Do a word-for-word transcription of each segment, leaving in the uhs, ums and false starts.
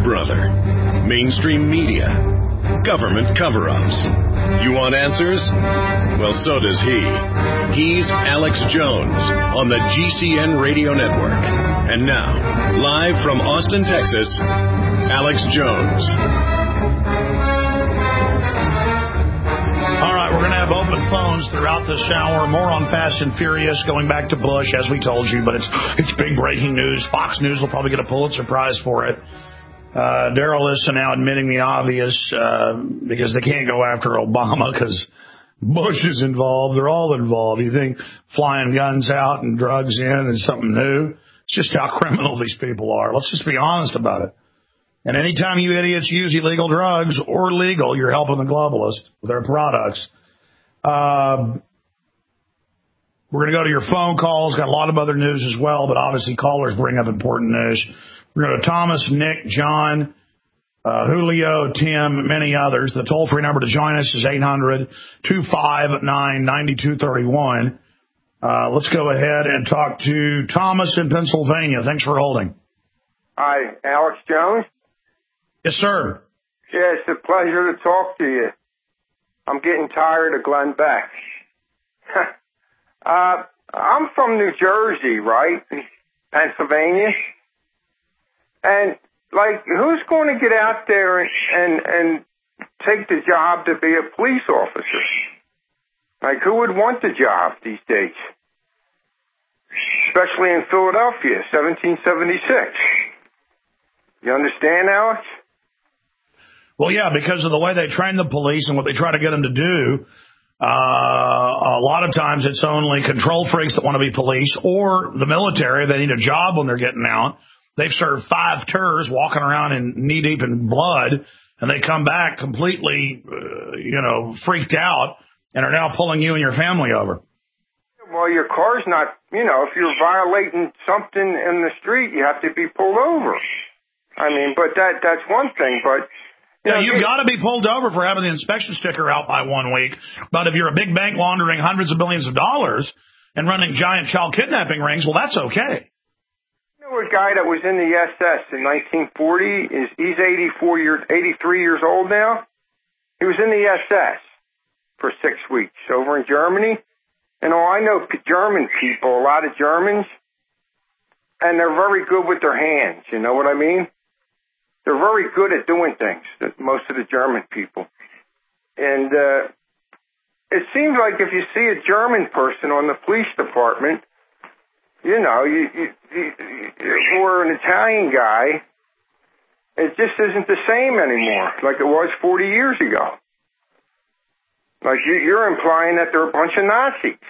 brother. Mainstream media. Government cover-ups. You want answers? Well, so does he. He's Alex Jones on the G C N Radio Network. And now, live from Austin, Texas, Alex Jones. All right, we're going to have open phones throughout this hour. More on Fast and Furious, going back to Bush, as we told you, but it's it's big breaking news. Fox News will probably get a Pulitzer Prize for it. Uh, Daryl is now admitting the obvious uh, because they can't go after Obama because Bush is involved. They're all involved. You think flying guns out and drugs in is something new? It's just how criminal these people are. Let's just be honest about it. And anytime you idiots use illegal drugs or legal, you're helping the globalists with their products. Uh, we're going to go to your phone calls. Got a lot of other news as well, but obviously callers bring up important news. We're going to go to Thomas, Nick, John, uh, Julio, Tim, many others. The toll-free number to join us is eight hundred, two five nine, nine two three one. Uh, let's go ahead and talk to Thomas in Pennsylvania. Thanks for holding. Hi, Alex Jones. Yes, sir. Yeah, it's a pleasure to talk to you. I'm getting tired of Glenn Beck. uh, I'm from New Jersey, right? Pennsylvania. And, like, who's going to get out there and, and, and take the job to be a police officer? Like, who would want the job these days? Especially in Philadelphia, seventeen seventy-six. You understand, Alex? Well, yeah, because of the way they train the police and what they try to get them to do, uh, a lot of times it's only control freaks that want to be police or the military. They need a job when they're getting out. They've served five tours walking around in knee-deep in blood, and they come back completely, uh, you know, freaked out and are now pulling you and your family over. Well, your car's not, you know, if you're violating something in the street, you have to be pulled over. I mean, but that that's one thing, but... You know, you've got to be pulled over for having the inspection sticker out by one week. But if you're a big bank laundering hundreds of billions of dollars and running giant child kidnapping rings, well, that's okay. You know, a guy that was in the S S in nineteen forty, is he's eighty-four years, eighty-three years old now. He was in the S S for six weeks over in Germany. And oh, I know German people, a lot of Germans, and they're very good with their hands. You know what I mean? They're very good at doing things, most of the German people. And uh, it seems like if you see a German person on the police department, you know, you, you, you, or an Italian guy, it just isn't the same anymore like it was forty years ago. Like you, you're implying that they're a bunch of Nazis.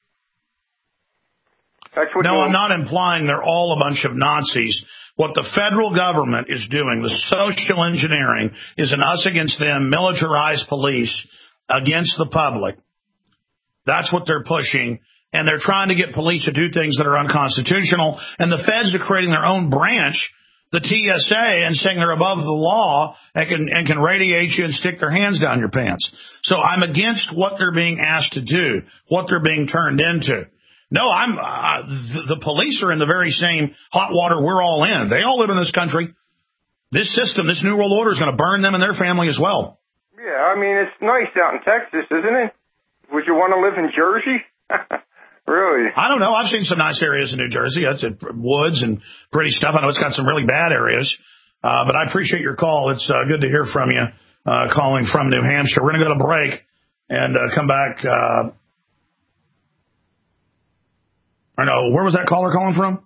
That's what no, I'm not implying they're all a bunch of Nazis. What the federal government is doing, the social engineering, is an us against them, militarized police against the public. That's what they're pushing. And they're trying to get police to do things that are unconstitutional. And the feds are creating their own branch, the T S A, and saying they're above the law and can, and can radiate you and stick their hands down your pants. So I'm against what they're being asked to do, what they're being turned into. No, I'm. Uh, the, the police are in the very same hot water we're all in. They all live in this country. This system, this New World Order, is going to burn them and their family as well. Yeah, I mean, it's nice out in Texas, isn't it? Would you want to live in Jersey? Really? I don't know. I've seen some nice areas in New Jersey. That's it, woods and pretty stuff. I know it's got some really bad areas, uh, but I appreciate your call. It's uh, good to hear from you, uh, calling from New Hampshire. We're going to go to break and uh, come back. Uh, I know. Where was that caller calling from?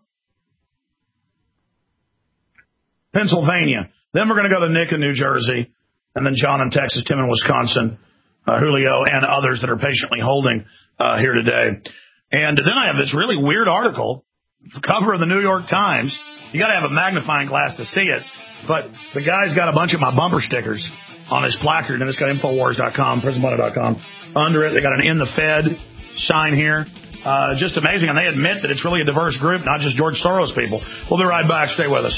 Pennsylvania. Then we're going to go to Nick in New Jersey, and then John in Texas, Tim in Wisconsin, uh, Julio, and others that are patiently holding uh, here today. And then I have this really weird article, the cover of the New York Times. You got to have a magnifying glass to see it, but the guy's got a bunch of my bumper stickers on his placard, and it's got Infowars dot com, Prison Planet dot com under it. They got an In the Fed sign here. Uh, just amazing. And they admit that it's really a diverse group, not just George Soros people. We'll be right back. Stay with us.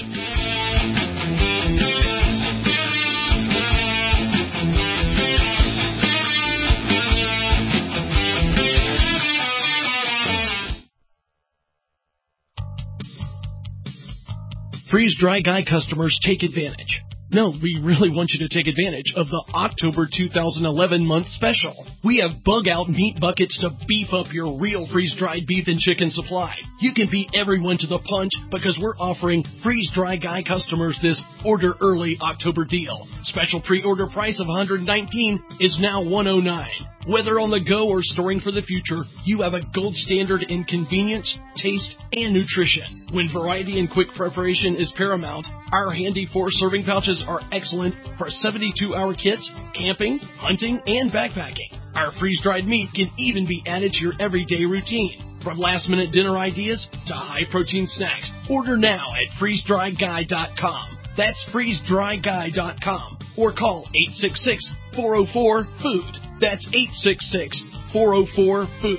Freeze Dry Guy customers take advantage. No, we really want you to take advantage of the October two thousand eleven month special. We have bug-out meat buckets to beef up your real freeze-dried beef and chicken supply. You can beat everyone to the punch because we're offering Freeze Dry Guy customers this order early October deal. Special pre-order price of one hundred nineteen dollars is now one hundred nine dollars. Whether on the go or storing for the future, you have a gold standard in convenience, taste, and nutrition. When variety and quick preparation is paramount, our handy four-serving pouches are excellent for seventy-two hour kits, camping, hunting, and backpacking. Our freeze-dried meat can even be added to your everyday routine. From last-minute dinner ideas to high-protein snacks, order now at freeze dry guy dot com. That's freeze dry guy dot com. Or call eight six six, four oh four, food. That's eight six six, four oh four, food.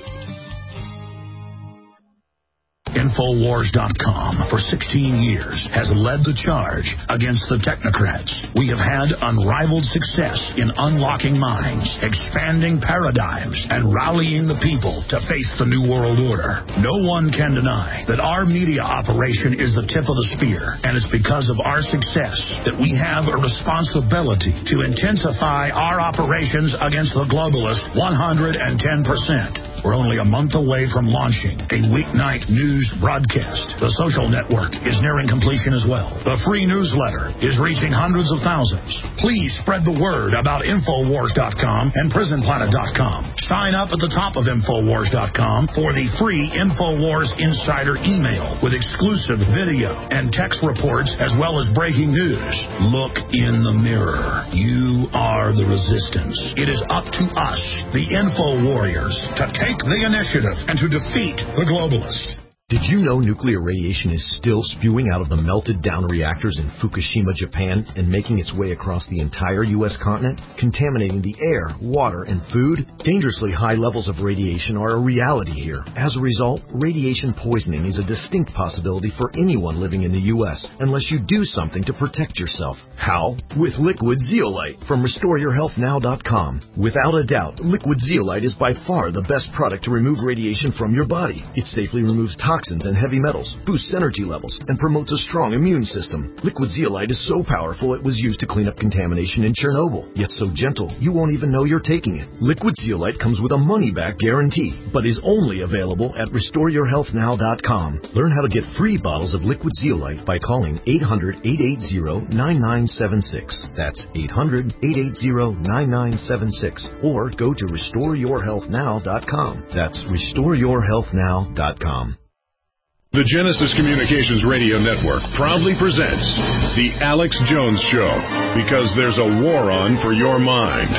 Infowars dot com for sixteen years has led the charge against the technocrats. We have had unrivaled success in unlocking minds, expanding paradigms, and rallying the people to face the New World Order. No one can deny that our media operation is the tip of the spear, and it's because of our success that we have a responsibility to intensify our operations against the globalists one hundred ten percent. We're only a month away from launching a weeknight news broadcast. The social network is nearing completion as well. The free newsletter is reaching hundreds of thousands. Please spread the word about Infowars dot com and Prison Planet dot com. Sign up at the top of Infowars dot com for the free Infowars Insider email with exclusive video and text reports as well as breaking news. Look in the mirror. You are the resistance. It is up to us, the Info Warriors, to take the initiative and to defeat the globalists. Did you know nuclear radiation is still spewing out of the melted down reactors in Fukushima, Japan, and making its way across the entire U S continent, contaminating the air, water, and food? Dangerously high levels of radiation are a reality here. As a result, radiation poisoning is a distinct possibility for anyone living in the U S unless you do something to protect yourself. How? With Liquid Zeolite from restore your health now dot com. Without a doubt, Liquid Zeolite is by far the best product to remove radiation from your body. It safely removes toxins toxins and heavy metals, boosts energy levels, and promotes a strong immune system. Liquid Zeolite is so powerful it was used to clean up contamination in Chernobyl, yet so gentle you won't even know you're taking it. Liquid Zeolite comes with a money-back guarantee, but is only available at restore your health now dot com. Learn how to get free bottles of Liquid Zeolite by calling eight hundred, eight eight zero, nine nine seven six. That's eight hundred, eight eight zero, nine nine seven six. Or go to restore your health now dot com. That's restore your health now dot com. The Genesis Communications Radio Network proudly presents The Alex Jones Show, because there's a war on for your mind.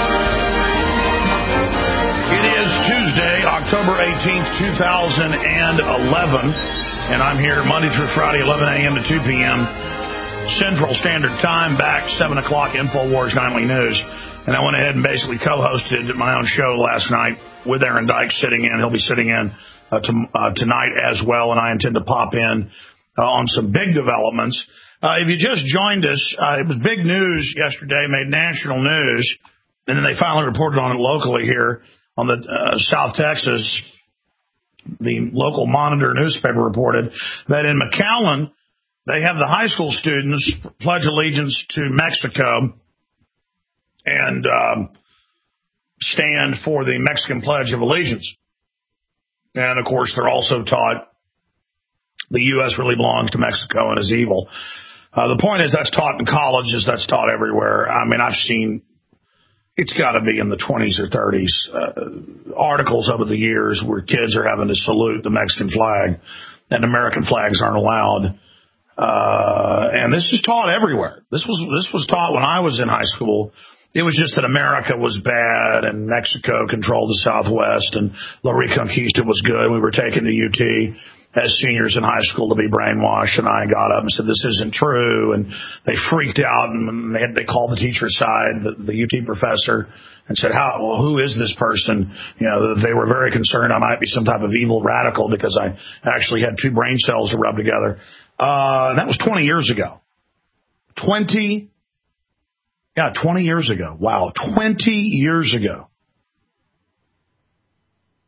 It is Tuesday, October eighteenth, two thousand eleven, and I'm here Monday through Friday, eleven a.m. to two p.m. Central Standard Time, back seven o'clock, InfoWars Nightly News. And I went ahead and basically co-hosted my own show last night with Aaron Dyke sitting in. He'll be sitting in Uh, to, uh, tonight as well, and I intend to pop in uh, on some big developments. Uh, if you just joined us, uh, it was big news yesterday, made national news, and then they finally reported on it locally here on the uh, South Texas. The local Monitor newspaper reported that in McAllen, they have the high school students pledge allegiance to Mexico and um, stand for the Mexican Pledge of Allegiance. And, of course, they're also taught the U S really belongs to Mexico and is evil. Uh, the point is that's taught in colleges. That's taught everywhere. I mean, I've seen it's got to be in the twenties or thirties uh, articles over the years where kids are having to salute the Mexican flag and American flags aren't allowed. Uh, and this is taught everywhere. This was this was taught when I was in high school. It was just that America was bad and Mexico controlled the Southwest and La Reconquista was good. We were taken to U T as seniors in high school to be brainwashed, and I got up and said, this isn't true. And they freaked out, and they, had, they called the teacher aside, the, the U T professor, and said, "How? Well, who is this person?" You know, they were very concerned I might be some type of evil radical because I actually had two brain cells to rub together. Uh, that was twenty years ago. twenty Yeah, twenty years ago. Wow, twenty years ago.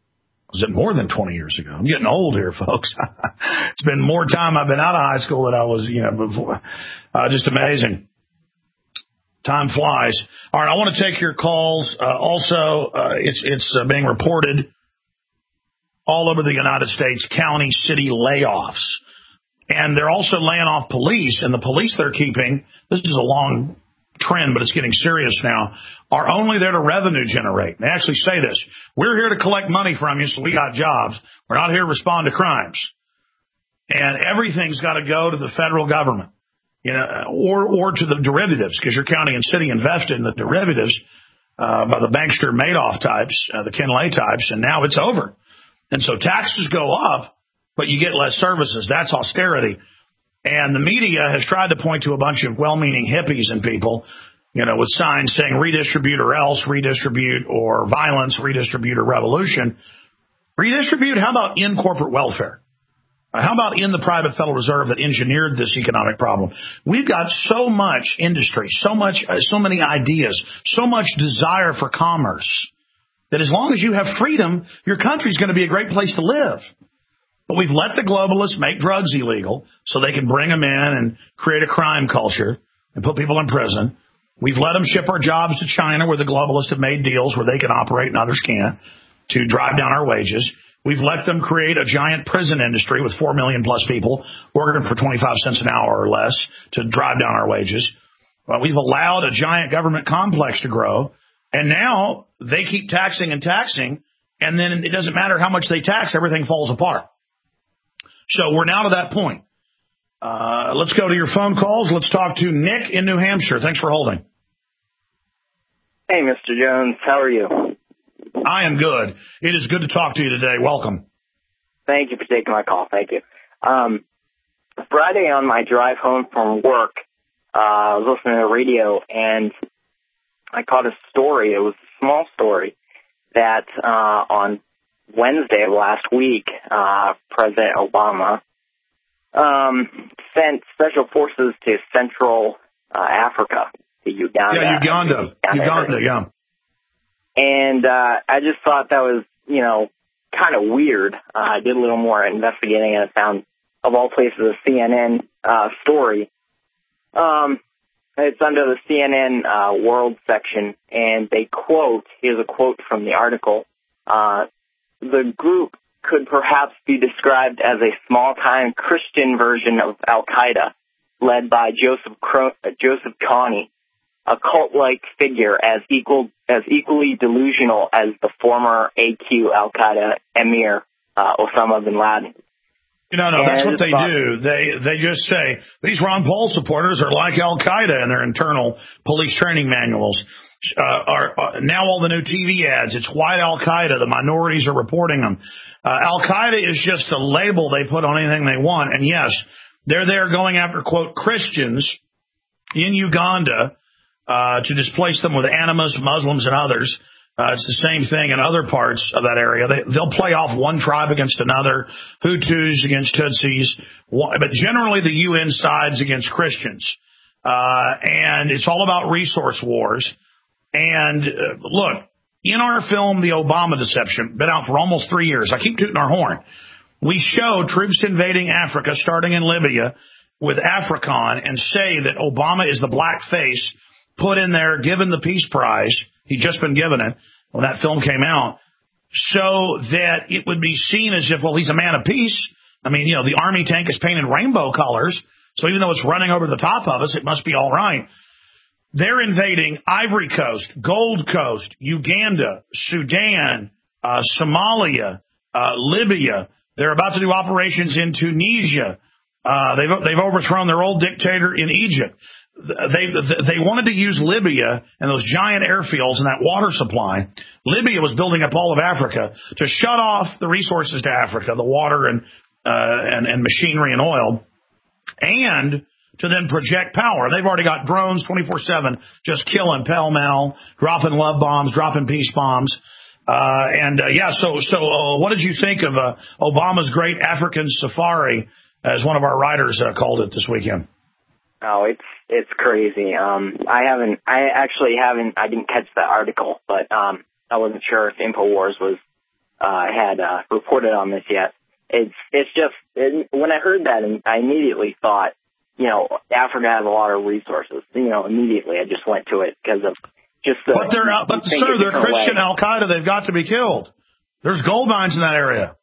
Was it more than twenty years ago? I'm getting old here, folks. It's been more time I've been out of high school than I was, you know, before. Uh, just amazing. Time flies. All right, I want to take your calls. Uh, also, uh, it's it's uh, being reported all over the United States, county, city layoffs. And they're also laying off police, and the police they're keeping, this is a long trend, but it's getting serious now, are only there to revenue generate. They actually say this: we're here to collect money from you, so we got jobs. We're not here to respond to crimes. And everything's got to go to the federal government, you know, or or to the derivatives, because your county and city invested in the derivatives uh, by the bankster Madoff types, uh, the Ken Lay types, and now it's over. And so taxes go up, but you get less services. That's austerity. And the media has tried to point to a bunch of well-meaning hippies and people, you know, with signs saying redistribute or else, redistribute or violence, redistribute or revolution. Redistribute, how about in corporate welfare? How about in the private Federal Reserve that engineered this economic problem? We've got so much industry, so much, uh, so many ideas, so much desire for commerce that as long as you have freedom, your country's going to be a great place to live. But we've let the globalists make drugs illegal so they can bring them in and create a crime culture and put people in prison. We've let them ship our jobs to China, where the globalists have made deals where they can operate and others can't, to drive down our wages. We've let them create a giant prison industry with four million plus people working for twenty-five cents an hour or less to drive down our wages. Well, we've allowed a giant government complex to grow, and now they keep taxing and taxing, and then it doesn't matter how much they tax, everything falls apart. So we're now to that point. Uh, let's go to your phone calls. Let's talk to Nick in New Hampshire. Thanks for holding. Hey, Mister Jones. How are you? I am good. It is good to talk to you today. Welcome. Thank you for taking my call. Thank you. Um, Friday on my drive home from work, uh, I was listening to the radio, and I caught a story. It was a small story that uh, on Wednesday of last week, uh, President Obama um, sent special forces to Central uh, Africa, to Uganda. Yeah, Uganda. Uganda, yeah. And uh, I just thought that was, you know, kind of weird. Uh, I did a little more investigating, and I found, of all places, a C N N uh, story. Um, it's under the C N N uh, World section, and they quote, here's a quote from the article, uh, the group could perhaps be described as a small-time Christian version of Al-Qaeda, led by Joseph Cro- Joseph Kony, a cult-like figure as equal as equally delusional as the former A Q Al-Qaeda emir uh, Osama bin Laden. No, no, that's what they do. They they just say, these Ron Paul supporters are like Al-Qaeda in their internal police training manuals. Uh, are, uh, now all the new T V ads, it's white Al-Qaeda. The minorities are reporting them. Uh, Al-Qaeda is just a label they put on anything they want. And yes, they're there going after, quote, Christians in Uganda uh, to displace them with animus, Muslims, and others. Uh, it's the same thing in other parts of that area. They, they'll play off one tribe against another, Hutus against Tutsis, but generally the U N sides against Christians. Uh, and it's all about resource wars. And uh, look, in our film, The Obama Deception, been out for almost three years. I keep tooting our horn. We show troops invading Africa, starting in Libya, with AFRICOM, and say that Obama is the black face put in there, given the Peace Prize. He'd just been given it when that film came out, so that it would be seen as if, well, he's a man of peace. I mean, you know, the army tank is painted rainbow colors, so even though it's running over the top of us, it must be all right. They're invading Ivory Coast, Gold Coast, Uganda, Sudan, uh, Somalia, uh, Libya. They're about to do operations in Tunisia. Uh, they've, they've overthrown their old dictator in Egypt. They, they wanted to use Libya and those giant airfields and that water supply. Libya was building up all of Africa to shut off the resources to Africa, the water and, uh, and, and machinery and oil, and to then project power. They've already got drones twenty-four seven just killing pell-mell, dropping love bombs, dropping peace bombs. Uh, and, uh, yeah, so, so, uh, what did you think of, uh, Obama's great African safari, as one of our writers, uh, called it this weekend? Oh, it's, it's crazy. Um, I haven't, I actually haven't, I didn't catch that article, but, um, I wasn't sure if InfoWars was, uh, had uh, reported on this yet. It's it's just it, when I heard that, I immediately thought, you know, Africa has a lot of resources. You know, immediately I just went to it because of just the. But they're out, but sir, they're Christian Al Qaeda. They've got to be killed. There's gold mines in that area.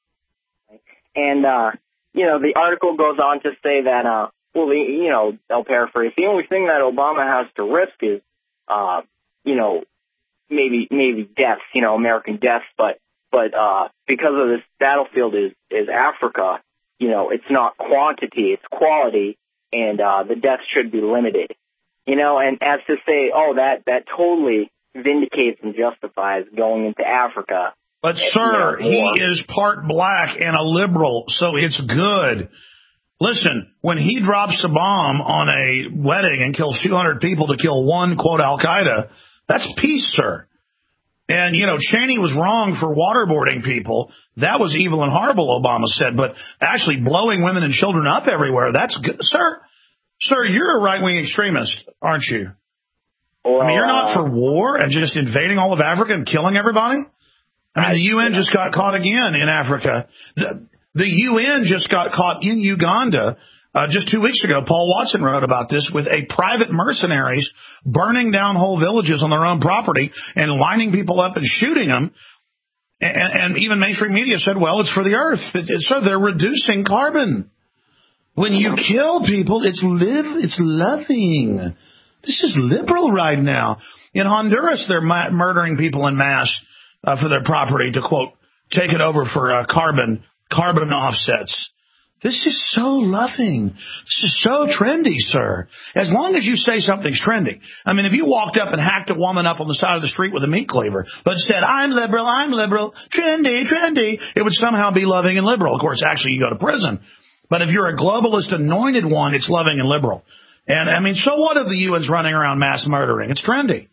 And uh, you know, the article goes on to say that, uh, well, the, you know, I'll paraphrase. The only thing that Obama has to risk is, uh, you know, maybe maybe deaths. You know, American deaths, but. But uh, because of this battlefield is, is Africa, you know, it's not quantity, it's quality, and uh, the deaths should be limited. You know, and as to say, oh, that, that totally vindicates and justifies going into Africa. But, sir, you know, he is part black and a liberal, so it's good. Listen, when he drops a bomb on a wedding and kills two hundred people to kill one, quote, Al-Qaeda, that's peace, sir. And, you know, Cheney was wrong for waterboarding people. That was evil and horrible, Obama said. But actually blowing women and children up everywhere, that's good. Sir, sir, you're a right-wing extremist, aren't you? Well, I mean, you're not uh, for war and just invading all of Africa and killing everybody? I mean, I, the U N yeah. just got caught again in Africa. The, the U N just got caught in Uganda. Uh, just two weeks ago, Paul Watson wrote about this with a private mercenaries burning down whole villages on their own property and lining people up and shooting them. And, and even mainstream media said, well, it's for the earth. It, it, so they're reducing carbon. When you kill people, it's live, it's loving. This is liberal right now. In Honduras, they're ma- murdering people en masse uh, for their property to, quote, take it over for uh, carbon carbon offsets. This is so loving. This is so trendy, sir. As long as you say something's trendy. I mean, if you walked up and hacked a woman up on the side of the street with a meat cleaver, but said, I'm liberal, I'm liberal, trendy, trendy, it would somehow be loving and liberal. Of course, actually, you go to prison. But if you're a globalist anointed one, it's loving and liberal. And, I mean, so what if the U N's running around mass murdering? It's trendy.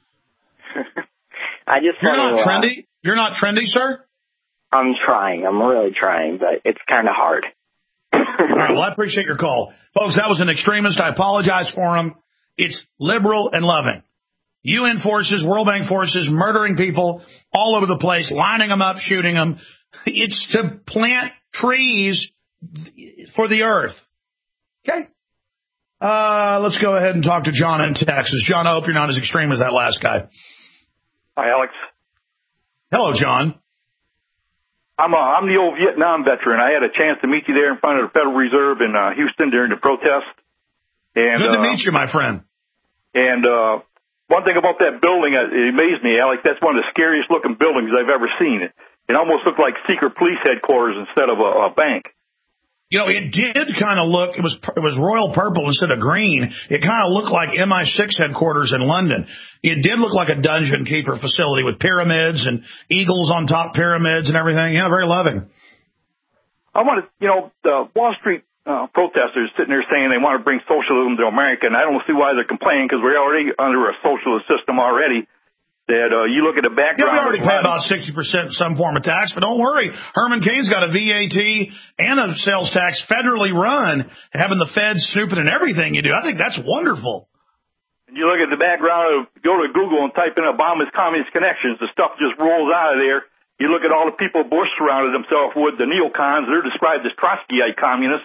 I just You're not uh, trendy? You're not trendy, sir? I'm trying. I'm really trying, but it's kind of hard. All right, well, I appreciate your call. Folks, that was an extremist. I apologize for him. It's liberal and loving. U N forces, World Bank forces, murdering people all over the place, lining them up, shooting them. It's to plant trees for the earth. Okay? Uh, let's go ahead and talk to John in Texas. John, I hope you're not as extreme as that last guy. Hi, Alex. Hello, John. I'm, uh, I'm the old Vietnam veteran. I had a chance to meet you there in front of the Federal Reserve in uh, Houston during the protest. And, Good to uh, meet you, my friend. And uh, one thing about that building, uh, it amazed me, Alex. That's one of the scariest looking buildings I've ever seen. It, it almost looked like secret police headquarters instead of a, a bank. You know, it did kind of look, it was it was royal purple instead of green. It kind of looked like M I six headquarters in London. It did look like a dungeon keeper facility with pyramids and eagles on top pyramids and everything. Yeah, very loving. I want to, you know, the Wall Street uh, protesters sitting there saying they want to bring socialism to America, and I don't see why they're complaining because we're already under a socialist system already. That uh, you look at the background. Yeah, we already pay about sixty percent some form of tax, but don't worry. Herman Cain's got a V A T and a sales tax federally run, having the feds snooping in everything you do. I think that's wonderful. And you look at the background, go to Google and type in Obama's Communist Connections. The stuff just rolls out of there. You look at all the people Bush surrounded himself with, the neocons, they're described as Trotskyite communists.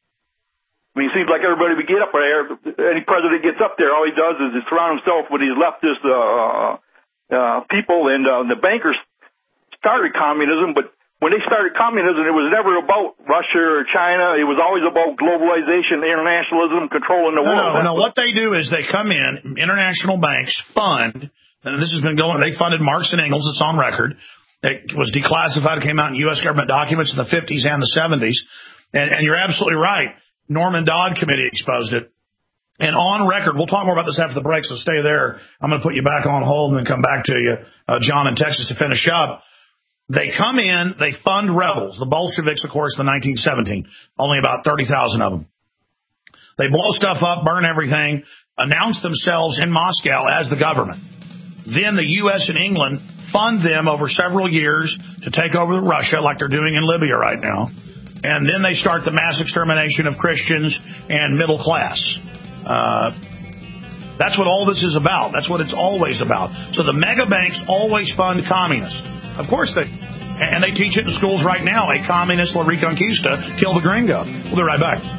I mean, it seems like everybody would get up there. Any president gets up there, all he does is surround himself with these leftist uh, uh, people. And uh, the bankers started communism, but when they started communism, it was never about Russia or China. It was always about globalization, internationalism, controlling the world. No, no, no. What they do is they come in, international banks fund, and this has been going, they funded Marx and Engels, it's on record. It was declassified, it came out in U S government documents in the fifties and the seventies. And, and you're absolutely right. Norman Dodd Committee exposed it. And on record, we'll talk more about this after the break, so stay there. I'm going to put you back on hold and then come back to you, uh, John in Texas, to finish up. They come in, they fund rebels. The Bolsheviks, of course, in the nineteen seventeen. Only about thirty thousand of them. They blow stuff up, burn everything, announce themselves in Moscow as the government. Then the U S and England fund them over several years to take over Russia like they're doing in Libya right now. And then they start the mass extermination of Christians and middle class. Uh, that's what all this is about. That's what it's always about. So the mega banks always fund communists. Of course they, And they teach it in schools right now. A communist La Reconquista, kill the gringo. We'll be right back.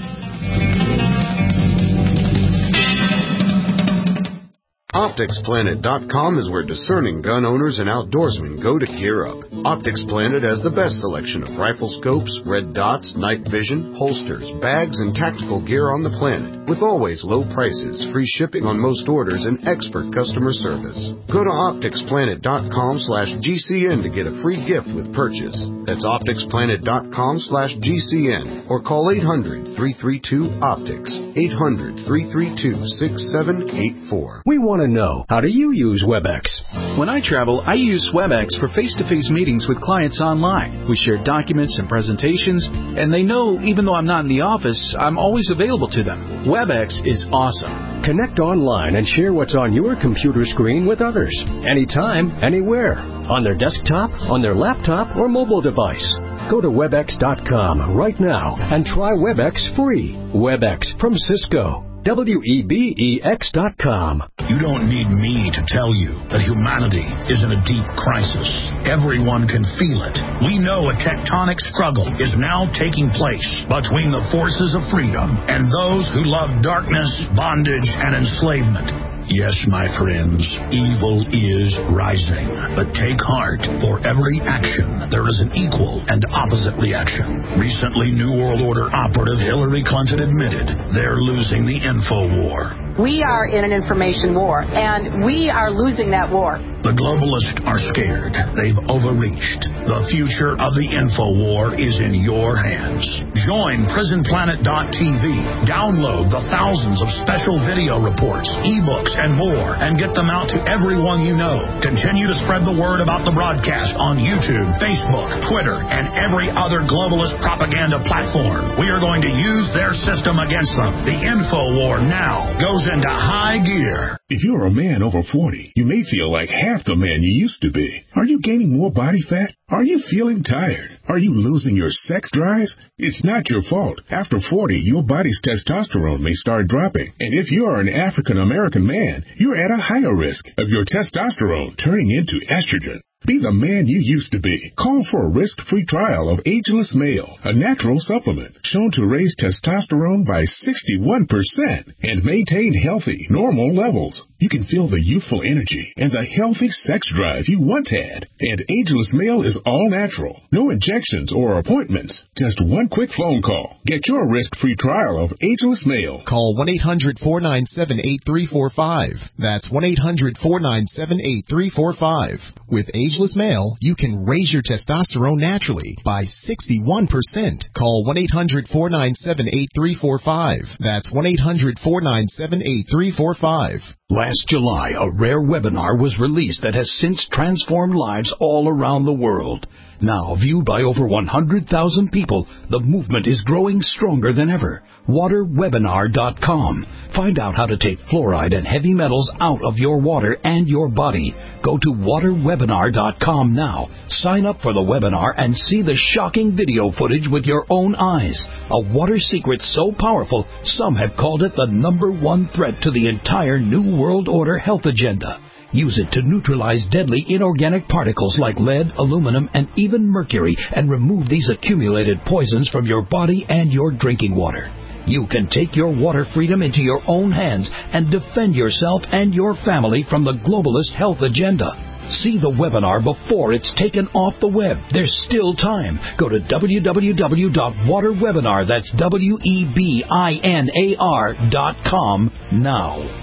Optics Planet dot com is where discerning gun owners and outdoorsmen go to gear up. Optics Planet has the best selection of rifle scopes, red dots, night vision, holsters, bags, and tactical gear on the planet, with always low prices, free shipping on most orders, and expert customer service. Go to Optics Planet dot com slash G C N to get a free gift with purchase. That's Optics Planet dot com slash G C N or call eight hundred, three three two, optics, eight hundred, three three two, six seven eight four. We want to know, how do you use WebEx? When I travel, I use WebEx for face-to-face meetings with clients online. We share documents and presentations, and they know even though I'm not in the office, I'm always available to them. WebEx is awesome. Connect online and share what's on your computer screen with others, anytime, anywhere, on their desktop, on their laptop, or mobile device. Go to webex dot com right now and try WebEx free. WebEx from Cisco. W E B E X dot com. You don't need me to tell you that humanity is in a deep crisis. Everyone can feel it. We know a tectonic struggle is now taking place between the forces of freedom and those who love darkness, bondage, and enslavement. Yes, my friends, evil is rising. But take heart. For every action, there is an equal and opposite reaction. Recently, New World Order operative Hillary Clinton admitted they're losing the info war. We are in an information war, and we are losing that war. The globalists are scared. They've overreached. The future of the info war is in your hands. Join prison planet dot T V. Download the thousands of special video reports, ebooks, and more, and get them out to everyone you know. Continue to spread the word about the broadcast on YouTube, Facebook, Twitter, and every other globalist propaganda platform. We are going to use their system against them. The info war now goes into high gear. If you're a man over forty, you may feel like half the man you used to be. Are you gaining more body fat? Are you feeling tired? Are you losing your sex drive? It's not your fault. After forty, your body's testosterone may start dropping. And if you are an African American man, you're at a higher risk of your testosterone turning into estrogen. Be the man you used to be. Call for a risk-free trial of Ageless Male, a natural supplement shown to raise testosterone by sixty-one percent and maintain healthy, normal levels. You can feel the youthful energy and the healthy sex drive you once had. And Ageless Male is all natural. No injections or appointments. Just one quick phone call. Get your risk-free trial of Ageless Male. Call one eight hundred, four nine seven, eight three four five. That's one eight hundred, four nine seven, eight three four five. With Ageless Male, you can raise your testosterone naturally by sixty-one percent. Call one eight hundred, four nine seven, eight three four five. That's one eight hundred, four nine seven, eight three four five. Last July, a rare webinar was released that has since transformed lives all around the world. Now viewed by over one hundred thousand people, the movement is growing stronger than ever. water webinar dot com. Find out how to take fluoride and heavy metals out of your water and your body. Go to water webinar dot com now. Sign up for the webinar and see the shocking video footage with your own eyes. A water secret so powerful, some have called it the number one threat to the entire New World Order health agenda. Use it to neutralize deadly inorganic particles like lead, aluminum, and even mercury, and remove these accumulated poisons from your body and your drinking water. You can take your water freedom into your own hands and defend yourself and your family from the globalist health agenda. See the webinar before it's taken off the web. There's still time. Go to w w w dot water webinar, that's W E B I N A R dot com now.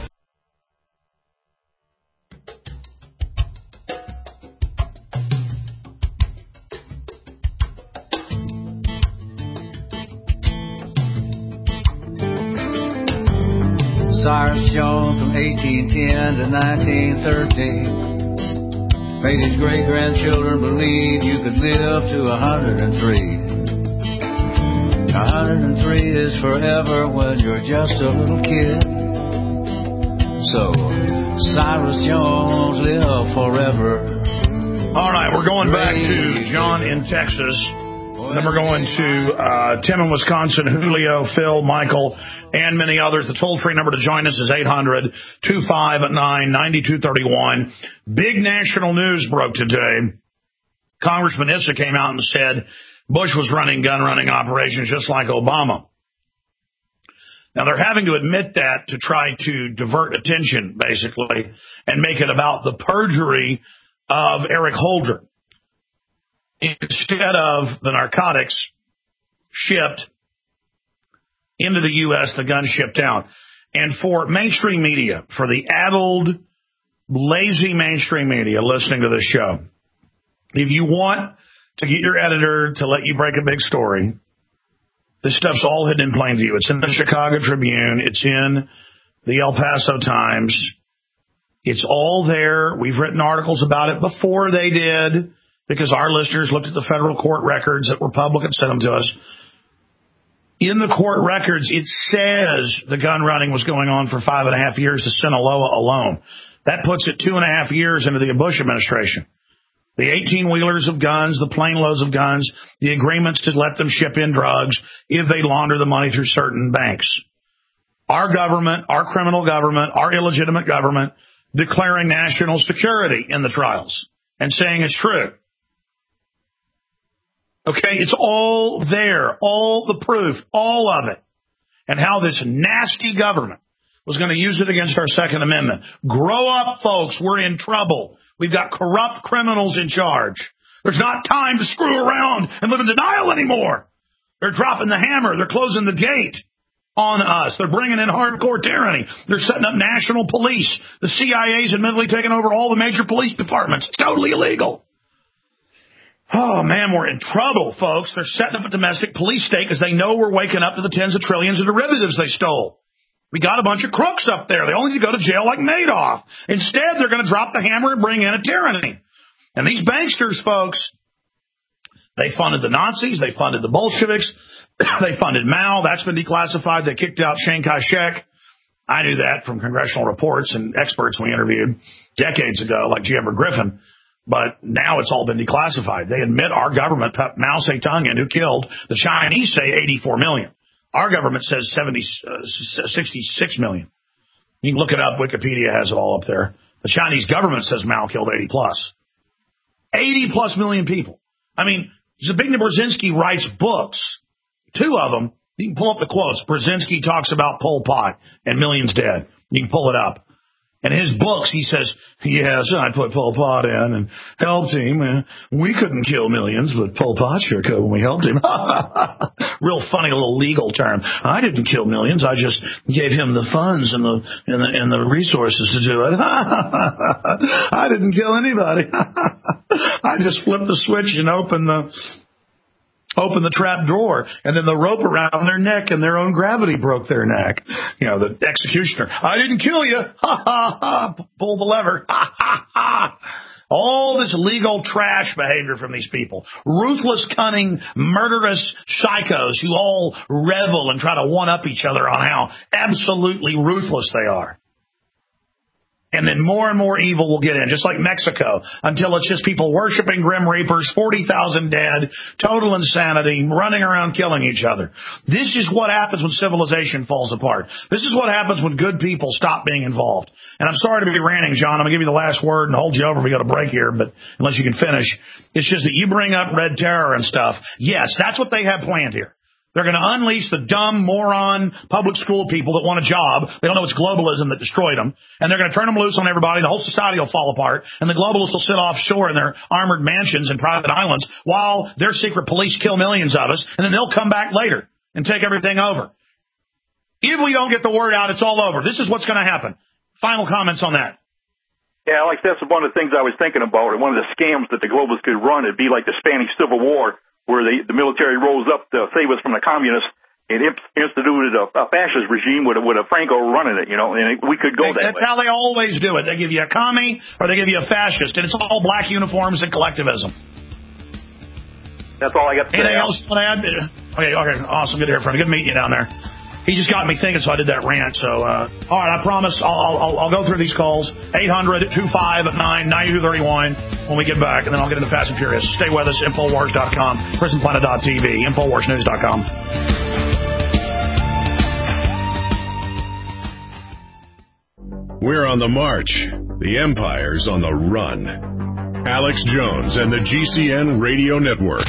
Cyrus Jones from eighteen ten to nineteen thirteen made his great-grandchildren believe you could live to a hundred and three. A hundred and three is forever when you're just a little kid. So, Cyrus Jones, live forever. All right, we're going back to John in Texas. Then we're going to uh, Tim in Wisconsin, Julio, Phil, Michael, and many others. The toll-free number to join us is eight hundred, two five nine, nine two three one. Big national news broke today Congressman Issa came out and said Bush was running gun running operations just like Obama. Now, they're having to admit that to try to divert attention, basically, and make it about the perjury of Eric Holder instead of the narcotics shipped into the U S, the guns shipped out. And for mainstream media, for the addled, lazy mainstream media listening to this show, if you want to get your editor to let you break a big story, this stuff's all hidden in plain view. It's in the Chicago Tribune. It's in the El Paso Times. It's all there. We've written articles about it before they did because our listeners looked at the federal court records that were public and sent them to us. In the court records, it says the gun running was going on for five and a half years to Sinaloa alone. That puts it two and a half years into the Bush administration. The eighteen-wheelers of guns, the plane loads of guns, the agreements to let them ship in drugs if they launder the money through certain banks. Our government, our criminal government, our illegitimate government declaring national security in the trials and saying it's true. Okay, it's all there, all the proof, all of it, and how this nasty government was going to use it against our Second Amendment. Grow up, folks. We're in trouble. We've got corrupt criminals in charge. There's not time to screw around and live in denial anymore. They're dropping the hammer. They're closing the gate on us. They're bringing in hardcore tyranny. They're setting up national police. The C I A's admittedly taking over all the major police departments. It's totally illegal. Oh, man, we're in trouble, folks. They're setting up a domestic police state because they know we're waking up to the tens of trillions of derivatives they stole. We got a bunch of crooks up there. They only need to go to jail like Madoff. Instead, they're going to drop the hammer and bring in a tyranny. And these banksters, folks, they funded the Nazis. They funded the Bolsheviks. They funded Mao. That's been declassified. They kicked out Chiang Kai-shek. I knew that from congressional reports and experts we interviewed decades ago, like G. Edward Griffin. But now it's all been declassified. They admit our government put Mao Zedong in, who killed. The Chinese say eighty-four million. Our government says seventy, uh, sixty-six million. You can look it up. Wikipedia has it all up there. The Chinese government says Mao killed eighty plus. eighty plus million people. I mean, Zbigniew Brzezinski writes books. Two of them. You can pull up the quotes. Brzezinski talks about Pol Pot and millions dead. You can pull it up. In his books, he says, yes, I put Pol Pot in and helped him. We couldn't kill millions, but Pol Pot sure could when we helped him. Real funny little legal term. I didn't kill millions. I just gave him the funds and the and the, and the resources to do it. I didn't kill anybody. I just flipped the switch and opened the... Open the trap drawer, and then the rope around their neck and their own gravity broke their neck. You know, the executioner. I didn't kill you. Ha, ha, ha. Pull the lever. Ha, ha, ha. All this legal trash behavior from these people. Ruthless, cunning, murderous psychos who all revel and try to one-up each other on how absolutely ruthless they are. And then more and more evil will get in, just like Mexico, until it's just people worshiping Grim Reapers, forty thousand dead, total insanity, running around killing each other. This is what happens when civilization falls apart. This is what happens when good people stop being involved. And I'm sorry to be ranting, John. I'm going to give you the last word and hold you over if we got a break here, but unless you can finish. It's just that you bring up red terror and stuff. Yes, that's what they have planned here. They're going to unleash the dumb, moron, public school people that want a job. They don't know it's globalism that destroyed them. And they're going to turn them loose on everybody. The whole society will fall apart. And the globalists will sit offshore in their armored mansions and private islands while their secret police kill millions of us. And then they'll come back later and take everything over. If we don't get the word out, it's all over. This is what's going to happen. Final comments on that. Yeah, Alex, that's one of the things I was thinking about. And one of the scams that the globalists could run, it'd be like the Spanish Civil War, where the, the military rose up to save us from the communists and instituted a, a fascist regime with a, with a Franco running it, you know, and it, we could go that That's way. how they always do it. They give you a commie or they give you a fascist, and it's all black uniforms and collectivism. That's all I got to say. Anything else you want to add? Okay, okay, awesome. Good to hear from you. Good meeting you down there. He just got me thinking, so I did that rant. So, uh, all right, I promise I'll, I'll, I'll go through these calls. eight hundred, two five nine, nine two three one when we get back, and then I'll get into Fast and Furious. Stay with us, Infowars dot com, Prison Planet dot T V, Infowars News dot com. We're on the march. The Empire's on the run. Alex Jones and the G C N Radio Network.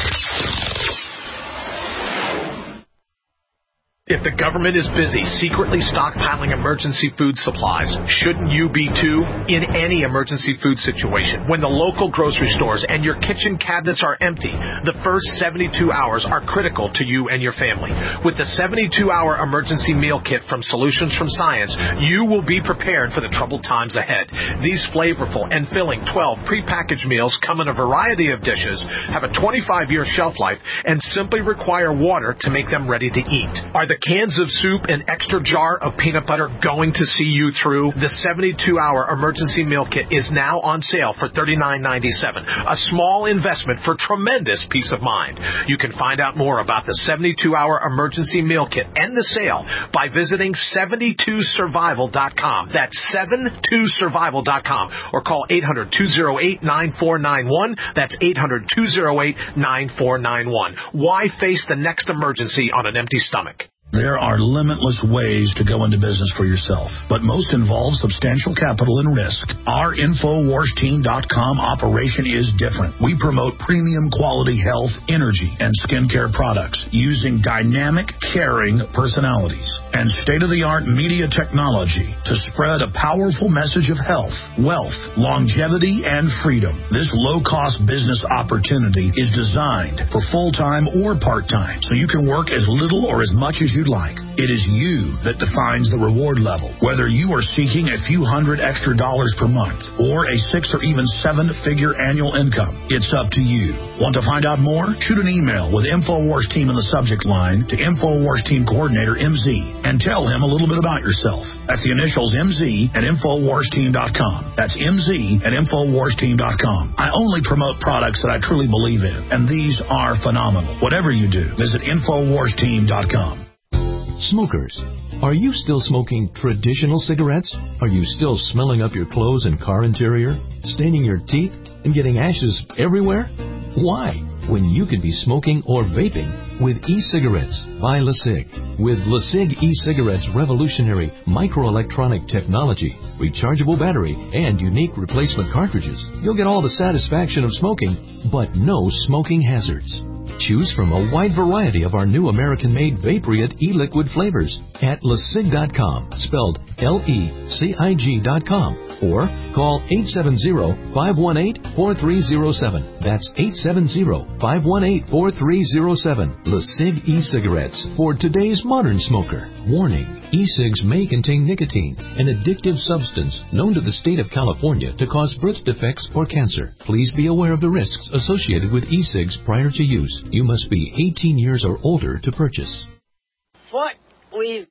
If the government is busy secretly stockpiling emergency food supplies, shouldn't you be too? In any emergency food situation, when the local grocery stores and your kitchen cabinets are empty, the first seventy-two hours are critical to you and your family. With the seventy-two hour emergency meal kit from Solutions from Science, you will be prepared for the troubled times ahead. These flavorful and filling twelve prepackaged meals come in a variety of dishes, have a twenty-five year shelf life, and simply require water to make them ready to eat. Are the cans of soup and extra jar of peanut butter going to see you through? The seventy-two hour emergency meal kit is now on sale for thirty-nine ninety-seven, a small investment for tremendous peace of mind. You can find out more about the seventy-two hour emergency meal kit and the sale by visiting seventy-two survival dot com. That's seventy-two survival dot com, or call eight hundred, two oh eight, nine four nine one. That's eight hundred, two oh eight, nine four nine one. Why face the next emergency on an empty stomach? There are limitless ways to go into business for yourself, but most involve substantial capital and risk. Our Infowars Team dot com operation is different. We promote premium quality health, energy, and skincare products using dynamic, caring personalities and state-of-the-art media technology to spread a powerful message of health, wealth, longevity, and freedom. This low-cost business opportunity is designed for full-time or part-time, so you can work as little or as much as you'd like. It is you that defines the reward level. Whether you are seeking a few hundred extra dollars per month or a six or even seven-figure annual income, it's up to you. Want to find out more? Shoot an email with Infowars Team in the subject line to Infowars Team Coordinator M Z and tell him a little bit about yourself. That's the initials M Z at Infowars Team dot com. That's M Z at Infowars Team dot com. I only promote products that I truly believe in, and these are phenomenal. Whatever you do, visit Infowars Team dot com. Smokers, are you still smoking traditional cigarettes? Are you still smelling up your clothes and car interior, staining your teeth, and getting ashes everywhere? Why, when you could be smoking or vaping with e-cigarettes by LeSig? With LeSig e-cigarettes' revolutionary microelectronic technology, rechargeable battery, and unique replacement cartridges, you'll get all the satisfaction of smoking, but no smoking hazards. Choose from a wide variety of our new American-made Vaporite e-liquid flavors at LeSig dot com, spelled L E C I G dot com, or call eight seven zero, five one eight, four three zero seven. That's eight seven zero, five one eight, four three zero seven. LeSig e-cigarettes for today's modern smoker. Warning. E-cigs may contain nicotine, an addictive substance known to the state of California to cause birth defects or cancer. Please be aware of the risks associated with e-cigs prior to use. You must be eighteen years or older to purchase. What? Please.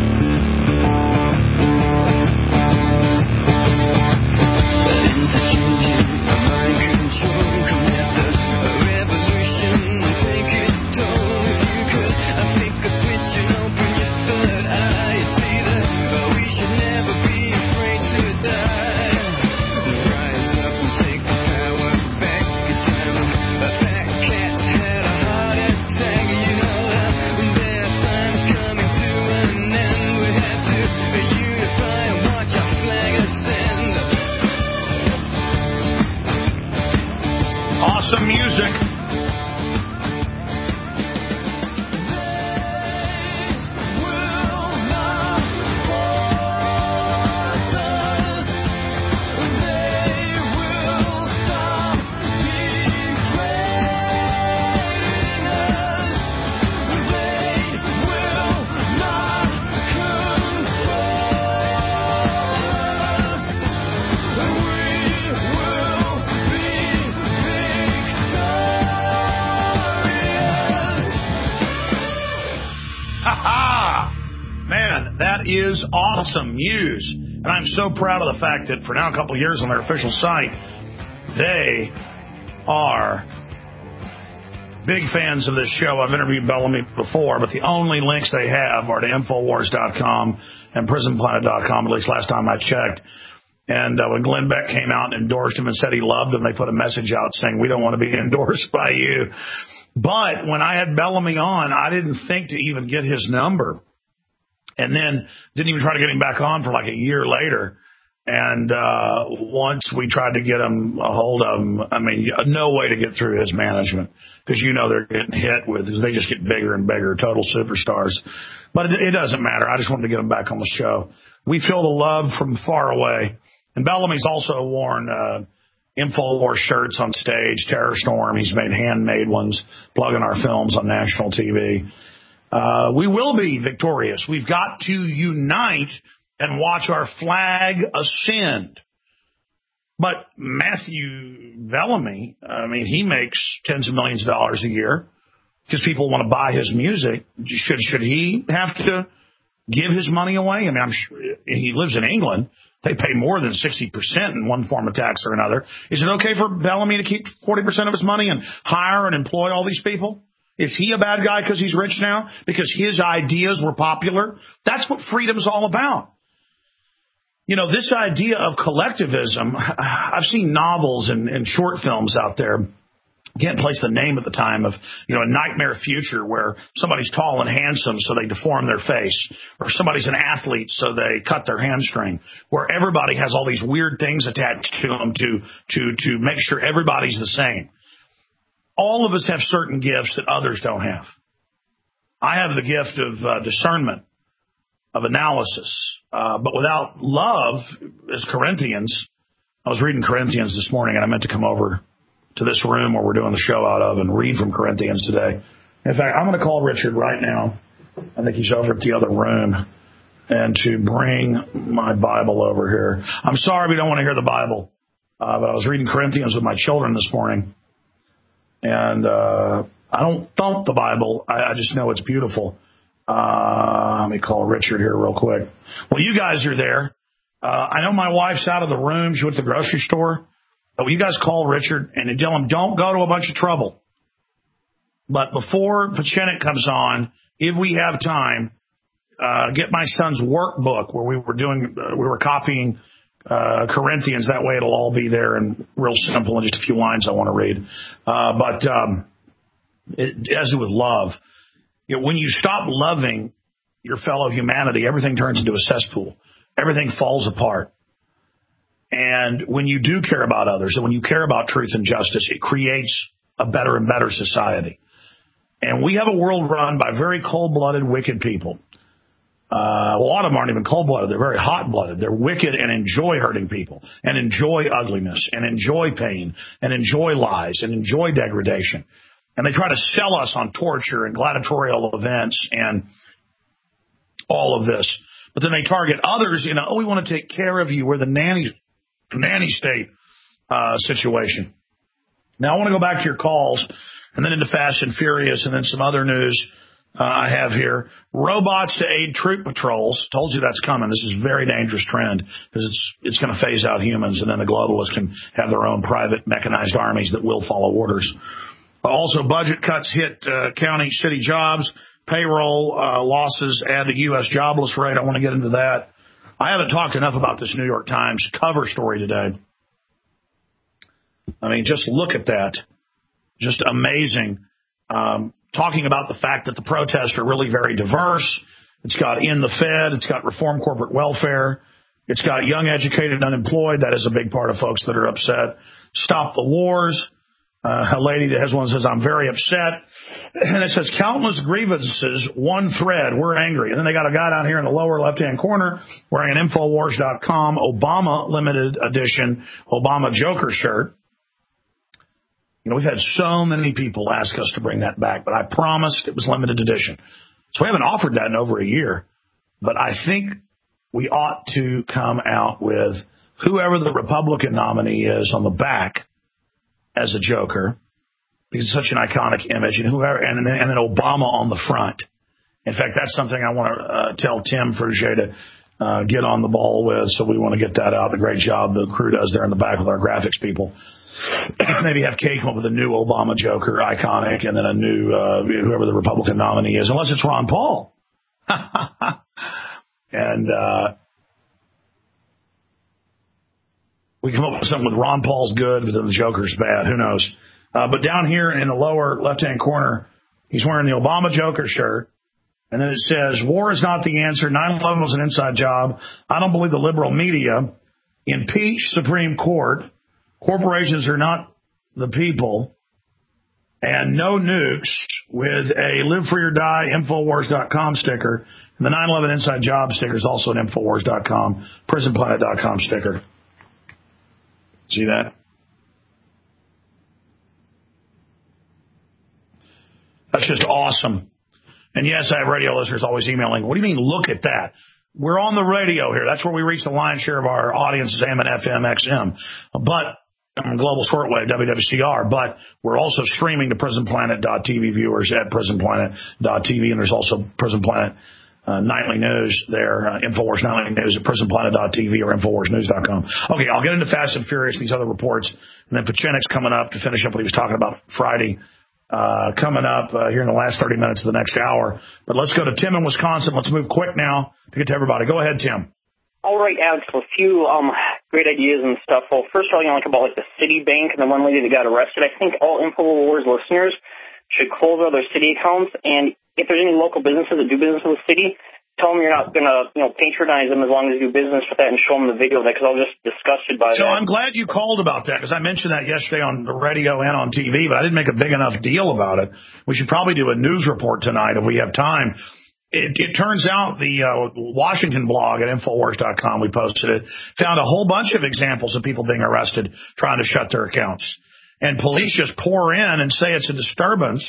Awesome music. Is awesome news, and I'm so proud of the fact that for now a couple of years on their official site, they are big fans of this show. I've interviewed Bellamy before, but the only links they have are to Infowars dot com and Prison Planet dot com, at least last time I checked. And uh, when Glenn Beck came out and endorsed him and said he loved him, they put a message out saying, we don't want to be endorsed by you. But when I had Bellamy on, I didn't think to even get his number. And then didn't even try to get him back on for like a year later. And uh, once we tried to get him a hold of him, I mean, no way to get through his management because you know they're getting hit with, they just get bigger and bigger, total superstars. But it, it doesn't matter. I just wanted to get him back on the show. We feel the love from far away. And Bellamy's also worn uh, InfoWars shirts on stage, Terror Storm. He's made handmade ones, plugging our films on national T V. Uh, we will be victorious. We've got to unite and watch our flag ascend. But Matthew Bellamy, I mean, he makes tens of millions of dollars a year because people want to buy his music. Should should he have to give his money away? I mean, I'm sure he lives in England. They pay more than sixty percent in one form of tax or another. Is it okay for Bellamy to keep forty percent of his money and hire and employ all these people? Is he a bad guy because he's rich now? Because his ideas were popular? That's what freedom's all about. You know, this idea of collectivism, I've seen novels and, and short films out there. Can't place the name at the time of, you know, a nightmare future where somebody's tall and handsome so they deform their face, or somebody's an athlete so they cut their hamstring, where everybody has all these weird things attached to them to, to, to make sure everybody's the same. All of us have certain gifts that others don't have. I have the gift of uh, discernment, of analysis. Uh, but without love, as Corinthians, I was reading Corinthians this morning, and I meant to come over to this room where we're doing the show out of and read from Corinthians today. In fact, I'm going to call Richard right now. I think he's over at the other room. And to bring my Bible over here. I'm sorry we don't want to hear the Bible. Uh, but I was reading Corinthians with my children this morning. And uh, I don't thump the Bible. I, I just know it's beautiful. Uh, let me call Richard here real quick. Well, you guys are there. Uh, I know my wife's out of the room. She went to the grocery store. But will you guys call Richard and tell him don't go to a bunch of trouble. But before Pachenik comes on, if we have time, uh, get my son's workbook where we were doing, uh, we were copying uh, Corinthians. That way it'll all be there and real simple and just a few lines I want to read. Uh, but um, it, as with love, you know, when you stop loving your fellow humanity, everything turns into a cesspool. Everything falls apart. And when you do care about others, and when you care about truth and justice, it creates a better and better society. And we have a world run by very cold-blooded, wicked people. Uh, a lot of them aren't even cold-blooded. They're very hot-blooded. They're wicked and enjoy hurting people, and enjoy ugliness, and enjoy pain, and enjoy lies, and enjoy degradation. And they try to sell us on torture and gladiatorial events and all of this. But then they target others, you know, oh, we want to take care of you. We're the nanny, nanny state uh, situation. Now, I want to go back to your calls and then into Fast and Furious and then some other news uh, I have here. Robots to aid troop patrols. Told you that's coming. This is a very dangerous trend because it's it's going to phase out humans, and then the globalists can have their own private mechanized armies that will follow orders. Also, budget cuts hit uh, county, city jobs. Payroll uh, losses add the U S jobless rate. I want to get into that. I haven't talked enough about this New York Times cover story today. I mean, just look at that. Just amazing. Um, talking about the fact that the protests are really very diverse. It's got in the Fed. It's got reform corporate welfare. It's got young, educated, unemployed. That is a big part of folks that are upset. Stop the wars. Uh, a lady that has one says, I'm very upset. And it says, countless grievances, one thread, we're angry. And then they got a guy down here in the lower left-hand corner wearing an Infowars dot com Obama limited edition Obama Joker shirt. You know, we've had so many people ask us to bring that back, but I promised it was limited edition. So we haven't offered that in over a year. But I think we ought to come out with whoever the Republican nominee is on the back as a Joker, because it's such an iconic image, and whoever, and then, and then Obama on the front. In fact, that's something I want to uh, tell Tim Ferget to uh, get on the ball with, so we want to get that out. The great job the crew does there in the back with our graphics people. Maybe have Kay come up with a new Obama Joker, iconic, and then a new, uh, whoever the Republican nominee is, unless it's Ron Paul. and uh, we come up with something with Ron Paul's good, but then the Joker's bad. Who knows? Uh, but down here in the lower left-hand corner, he's wearing the Obama Joker shirt. And then it says, war is not the answer. nine eleven was an inside job. I don't believe the liberal media. impeach Supreme Court, corporations are not the people, and no nukes with a Live Free or Die Infowars dot com sticker. And the nine eleven Inside Job sticker is also an Infowars dot com, Prison Planet dot com sticker. See that? That's just awesome. And yes, I have radio listeners always emailing. What do you mean, look at that? We're on the radio here. That's where we reach the lion's share of our audience is A M and F M, X M. But global shortwave, W W C R, but we're also streaming to Prison Planet dot T V viewers at Prison Planet dot T V, and there's also Prison Planet uh, Nightly News there, uh, Infowars Nightly News at Prison Planet dot T V or Infowars News dot com. Okay, I'll get into Fast and Furious, these other reports, and then Pachenik's coming up to finish up what he was talking about Friday, uh, coming up uh, here in the last thirty minutes of the next hour. But let's go to Tim in Wisconsin. Let's move quick now to get to everybody. Go ahead, Tim. All right, Alex, a few um, great ideas and stuff. Well, first of all, you know, like about like the Citibank and the one lady that got arrested. I think all InfoWars listeners should close all their Citi accounts, and if there's any local businesses that do business with the city, tell them you're not going to, you know, patronize them as long as you do business with that, and show them the video of that, because I was just disgusted by so that. I'm glad you called about that, because I mentioned that yesterday on the radio and on T V, but I didn't make a big enough deal about it. We should probably do a news report tonight if we have time. It, it turns out the uh, Washington blog at Infowars dot com, we posted it, found a whole bunch of examples of people being arrested trying to shut their accounts. And police just pour in and say it's a disturbance.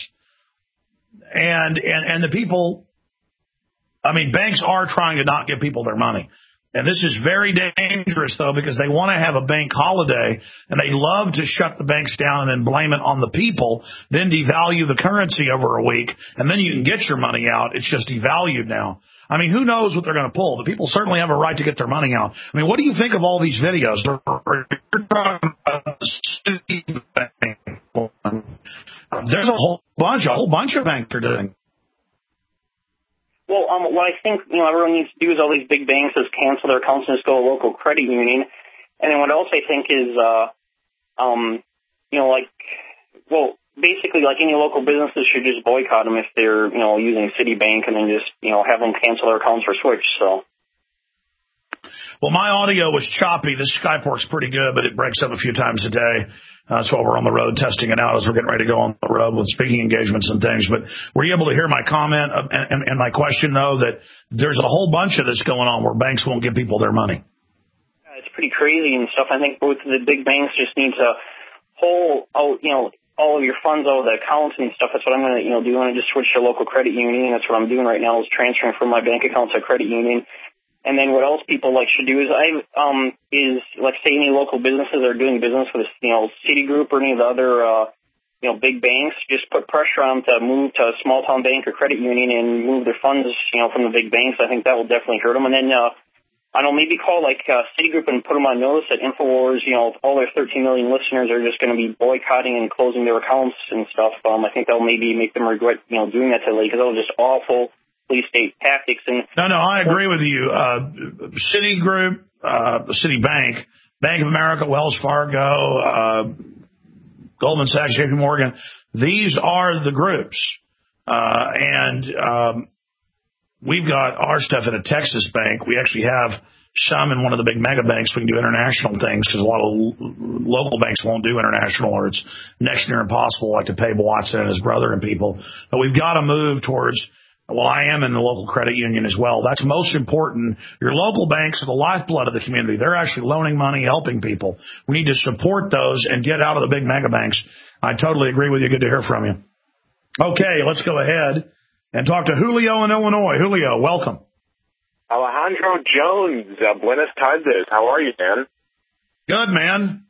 And, and, and the people, I mean, banks are trying to not give people their money. And this is very dangerous, though, because they want to have a bank holiday, and they love to shut the banks down and then blame it on the people, then devalue the currency over a week, and then you can get your money out. It's just devalued now. I mean, who knows what they're going to pull? The people certainly have a right to get their money out. I mean, what do you think of all these videos? You're talking about Citibank. There's a whole bunch, a whole bunch of banks are doing. Well, um, what I think, you know, everyone needs to do is all these big banks is cancel their accounts and just go to a local credit union. And then what else I think is, uh, um, you know, like, well, basically, like any local businesses should just boycott them if they're, you know, using Citibank, and then just, you know, have them cancel their accounts or switch, so. Well, my audio was choppy. This Skype works pretty good, but it breaks up a few times a day. Uh, that's why we're on the road testing it out as we're getting ready to go on the road with speaking engagements and things. But were you able to hear my comment and, and, and my question, though, that there's a whole bunch of this going on where banks won't give people their money? Yeah, it's pretty crazy and stuff. I think both the big banks just need to pull out, you know, all of your funds out of the accounts and stuff. That's what I'm going to, you know, do. I'm going to just switch to a local credit union. That's what I'm doing right now, is transferring from my bank account to a credit union. And then what else people like should do is I um is like say any local businesses are doing business with, you know, Citigroup or any of the other uh you know big banks, just put pressure on them to move to a small town bank or credit union and move their funds, you know, from the big banks. I think that will definitely hurt them. And then uh I don't know, maybe call like uh, Citigroup and put them on notice that Infowars, you know, all their thirteen million listeners are just going to be boycotting and closing their accounts and stuff. Um, I think that'll maybe make them regret, you know, doing that today, because that was just awful police state tactics. And no, no, I agree with you. Uh, Citigroup, uh, Citibank, Bank of America, Wells Fargo, uh, Goldman Sachs, J P Morgan. These are the groups, uh, and um, we've got our stuff at a Texas bank. We actually have some in one of the big mega banks. We can do international things because a lot of l- local banks won't do international, or it's next near impossible, like to pay Watson and his brother and people. But we've got to move towards. Well, I am in the local credit union as well. That's most important. Your local banks are the lifeblood of the community. They're actually loaning money, helping people. We need to support those and get out of the big mega banks. I totally agree with you. Good to hear from you. Okay, let's go ahead and talk to Julio in Illinois. Julio, welcome. Alejandro Jones, uh, buenas tardes. How are you, man? Good, man.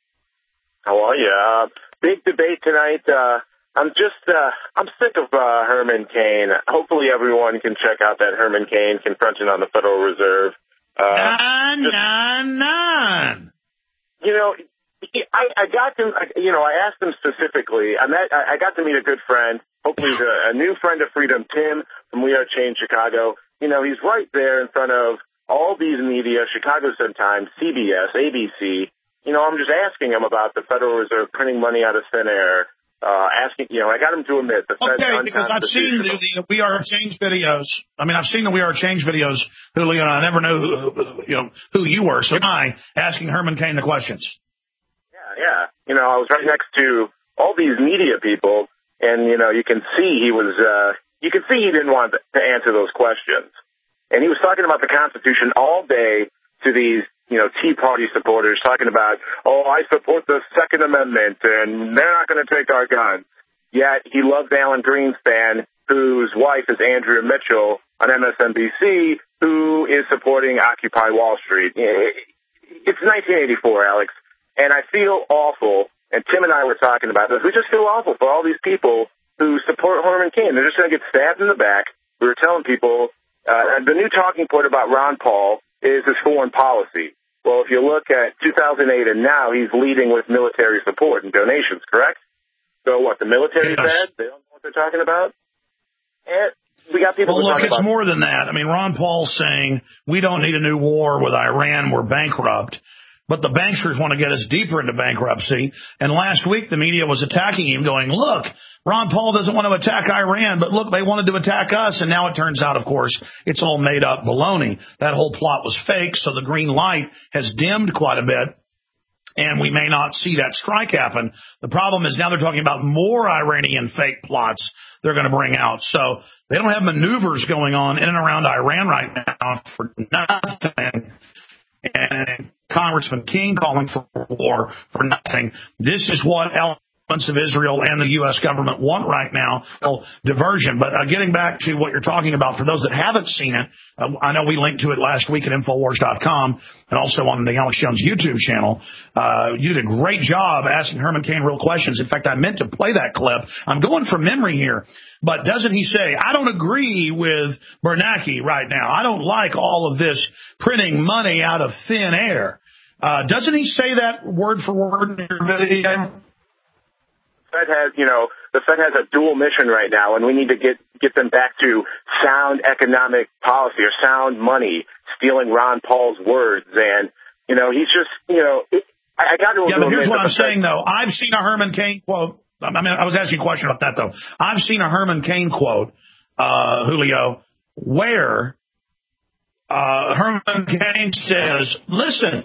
How are you? Uh, big debate tonight. Uh, I'm just, uh, I'm sick of uh, Herman Cain. Hopefully everyone can check out that Herman Cain confronting on the Federal Reserve. Uh, none, just, none, none. You know, I, I got to, you know, I asked him specifically. I met, I got to meet a good friend. Hopefully he's a, a new friend of freedom, Tim from We Are Change Chicago. You know, he's right there in front of all these media, Chicago Sun-Times, C B S, A B C. You know, I'm just asking him about the Federal Reserve printing money out of thin air. uh, asking, you know, I got him to admit the Fed's okay, because I've seen the, the We Are Change videos. I mean, I've seen the We Are Change videos, Julio, and I never knew, who, you know, who you were. So I asking Herman Cain the questions. Yeah, yeah. You know, I was right next to all these media people, and, you know, you can see he was, uh, you can see he didn't want to answer those questions. And he was talking about the Constitution all day to these, you know, Tea Party supporters, talking about, oh, I support the Second Amendment, and they're not going to take our guns. Yet he loves Alan Greenspan, whose wife is Andrea Mitchell on M S N B C, who is supporting Occupy Wall Street. It's nineteen eighty-four, Alex, and I feel awful, and Tim and I were talking about this. We just feel awful for all these people who support Herman Cain. They're just going to get stabbed in the back. We were telling people uh, the new talking point about Ron Paul is his foreign policy. Well, if you look at two thousand eight and now, he's leading with military support and donations, correct? So what, the military's yes. bad? They don't know what they're talking about? And we got people well, look, it's about more than that. I mean, Ron Paul's saying we don't need a new war with Iran. We're bankrupt. But the banksters want to get us deeper into bankruptcy. And last week, the media was attacking him, going, look, Ron Paul doesn't want to attack Iran, but look, they wanted to attack us. And now it turns out, of course, it's all made up baloney. That whole plot was fake, so the green light has dimmed quite a bit, and we may not see that strike happen. The problem is now they're talking about more Iranian fake plots they're going to bring out. So they don't have maneuvers going on in and around Iran right now for nothing. And Congressman King calling for war for nothing. This is what elements of Israel and the U S government want right now, well, diversion. But uh, getting back to what you're talking about, for those that haven't seen it, uh, I know we linked to it last week at Infowars dot com and also on the Alex Jones YouTube channel. Uh, you did a great job asking Herman Cain real questions. In fact, I meant to play that clip. I'm going from memory here. But doesn't he say, I don't agree with Bernanke right now. I don't like all of this printing money out of thin air. Uh, doesn't he say that word for word in your video? Fed has, you know, the Fed has a dual mission right now, and we need to get get them back to sound economic policy or sound money, stealing Ron Paul's words. And, you know, he's just, you know, it, I, I got to Yeah, but here's what I'm Fed, saying, though. I've seen a Herman Cain quote. I mean, I was asking a question about that, though. I've seen a Herman Cain quote, uh, Julio, where uh, Herman Cain says, listen,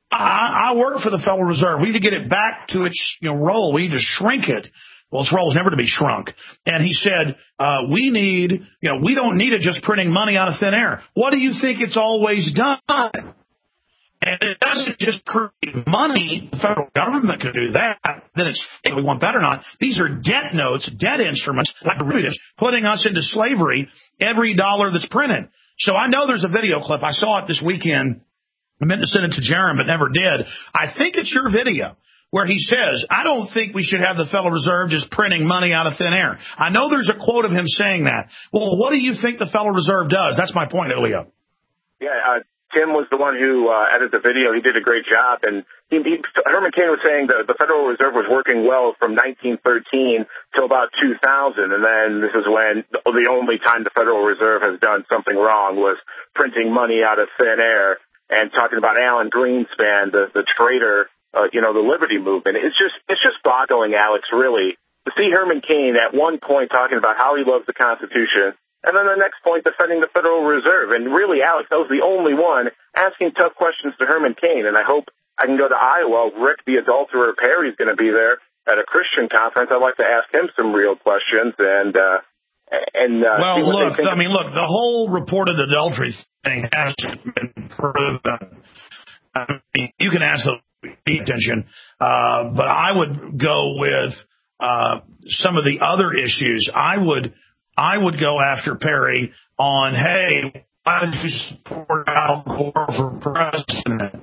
I, I work for the Federal Reserve. We need to get it back to its, you know, role. We need to shrink it. Well, its role is never to be shrunk. And he said, uh, we need, you know, we don't need it just printing money out of thin air. What do you think it's always done? And it doesn't just create money. The federal government can do that. Then it's, if we want that or not, these are debt notes, debt instruments, like derivatives, putting us into slavery every dollar that's printed. So I know there's a video clip. I saw it this weekend. I meant to send it to Jaron, but never did. I think it's your video where he says, I don't think we should have the Federal Reserve just printing money out of thin air. I know there's a quote of him saying that. Well, what do you think the Federal Reserve does? That's my point, Julio. Yeah, uh, Tim was the one who uh, edited the video. He did a great job. And he, he, Herman Cain was saying that the Federal Reserve was working well from nineteen thirteen till about two thousand. And then this is when the only time the Federal Reserve has done something wrong was printing money out of thin air and talking about Alan Greenspan, the, the traitor, uh, you know, the Liberty Movement. It's just, it's just boggling, Alex, really, to see Herman Cain at one point talking about how he loves the Constitution, and then the next point defending the Federal Reserve. And really, Alex, that was the only one asking tough questions to Herman Cain. And I hope I can go to Iowa. Rick, the adulterer Perry's going to be there at a Christian conference. I'd like to ask him some real questions. And, uh, and, uh, well, look, I mean, look, the whole reported adultery thing hasn't been proven. I mean, you can ask the attention, uh, but I would go with, uh, some of the other issues. I would, I would go after Perry on, hey, why did you support Al Gore for president?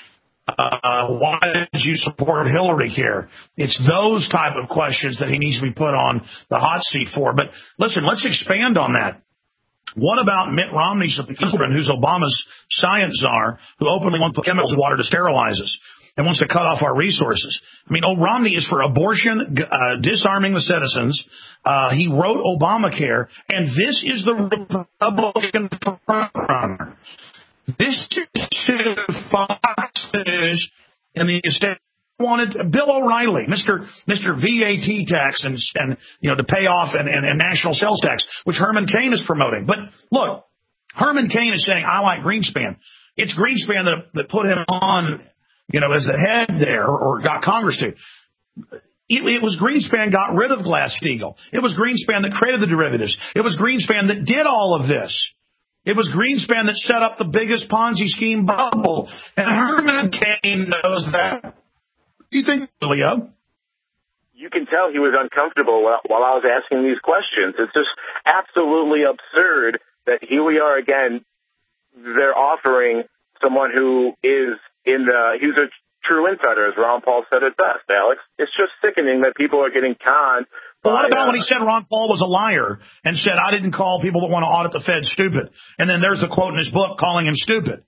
Uh, why did you support Hillary here? It's those type of questions that he needs to be put on the hot seat for. But listen, let's expand on that. What about Mitt Romney's children, who's Obama's science czar, who openly wants to put chemicals in water to sterilize us and wants to cut off our resources? I mean, old Romney is for abortion, uh, disarming the citizens. Uh, he wrote Obamacare, and this is the Republican frontrunner. This is Fox News and the wanted Bill O'Reilly, Mister Mister V A T tax and, and you know, to pay off and, and, and national sales tax, which Herman Cain is promoting. But look, Herman Cain is saying, I like Greenspan. It's Greenspan that, that put him on, you know, as the head there, or got Congress to. It, it was Greenspan got rid of Glass-Steagall. It was Greenspan that created the derivatives. It was Greenspan that did all of this. It was Greenspan that set up the biggest Ponzi scheme bubble. And Herman Cain knows that. Do you think, Leo? You can tell he was uncomfortable while, while I was asking these questions. It's just absolutely absurd that here we are again. They're offering someone who is in the, he's a true insider, as Ron Paul said it best, Alex. It's just sickening that people are getting conned. Well, what about uh, when he said Ron Paul was a liar and said, I didn't call people that want to audit the Fed stupid? And then there's the quote in his book calling him stupid.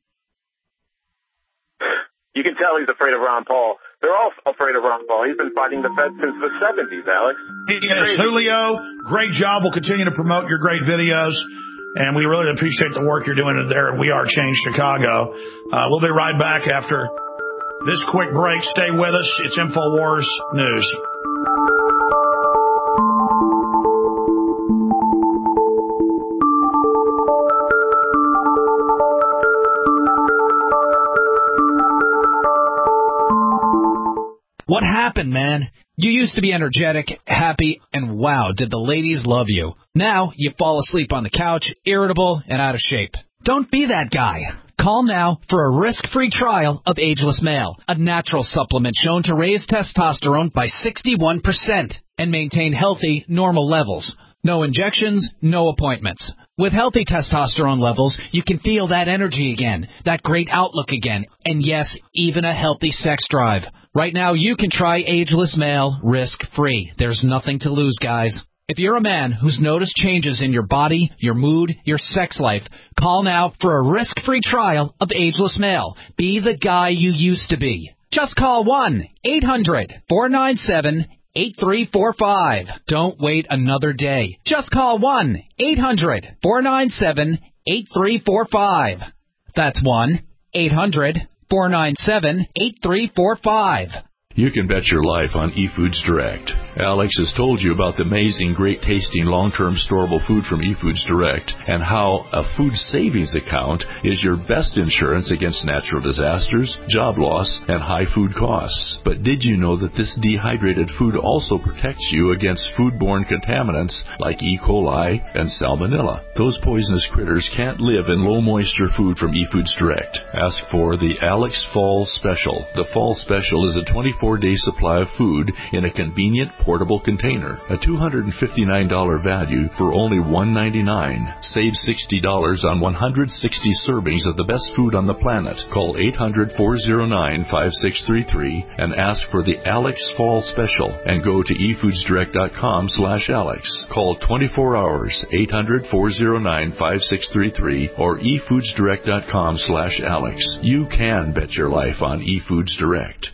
You can tell he's afraid of Ron Paul. They're all afraid of Ron Paul. He's been fighting the Fed since the seventies, Alex. Yes, Julio, great job. We'll continue to promote your great videos. And we really appreciate the work you're doing there at We Are Change Chicago. Uh, we'll be right back after this quick break. Stay with us. It's InfoWars News. What happened, man? You used to be energetic, happy, and wow, did the ladies love you. Now you fall asleep on the couch, irritable, and out of shape. Don't be that guy. Call now for a risk-free trial of Ageless Male, a natural supplement shown to raise testosterone by sixty-one percent and maintain healthy, normal levels. No injections, no appointments. With healthy testosterone levels, you can feel that energy again, that great outlook again, and yes, even a healthy sex drive. Right now, you can try Ageless Male risk-free. There's nothing to lose, guys. If you're a man who's noticed changes in your body, your mood, your sex life, call now for a risk-free trial of Ageless Male. Be the guy you used to be. Just call one eight hundred four nine seven eight three four five. Don't wait another day. Just call one eight hundred four nine seven eight three four five. That's one eight hundred four nine seven eight three four five. You can bet your life on eFoods Direct. Alex has told you about the amazing, great-tasting, long-term storable food from eFoods Direct and how a food savings account is your best insurance against natural disasters, job loss, and high food costs. But did you know that this dehydrated food also protects you against foodborne contaminants like E. coli and salmonella? Those poisonous critters can't live in low-moisture food from eFoods Direct. Ask for the Alex Fall Special. The Fall Special is a twenty-four day supply of food in a convenient portable container. A two hundred fifty-nine dollars value for only one hundred ninety-nine dollars. Save sixty dollars on one hundred sixty servings of the best food on the planet. Call eight hundred four oh nine five six three three and ask for the Alex Fall Special and go to e foods direct dot com slash Alex. Call twenty-four hours, eight hundred four oh nine five six three three or e foods direct dot com slash Alex. You can bet your life on eFoods Direct.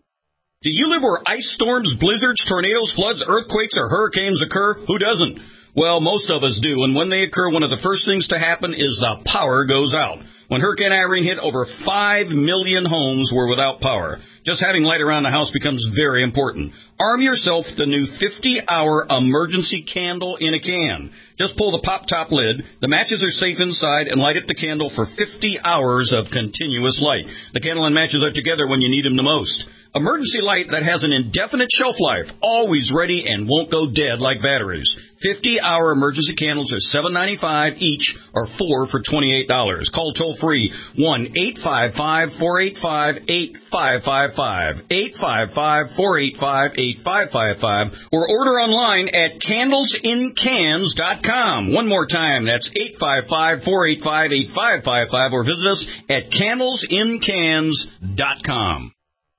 Do you live where ice storms, blizzards, tornadoes, floods, earthquakes, or hurricanes occur? Who doesn't? Well, most of us do, and when they occur, one of the first things to happen is the power goes out. When Hurricane Irene hit, over five million homes were without power. Just having light around the house becomes very important. Arm yourself with the new fifty hour emergency candle in a can. Just pull the pop-top lid, the matches are safe inside, and light up the candle for fifty hours of continuous light. The candle and matches are together when you need them the most. Emergency light that has an indefinite shelf life, always ready and won't go dead like batteries. fifty hour emergency candles are seven ninety-five each or four for twenty-eight dollars. Call toll-free one eight five five four eight five eight five five five, eight five five four eight five eight five five five, or order online at candles in cans dot com. One more time, that's eight five five four eight five eight five five five, or visit us at candles in cans dot com.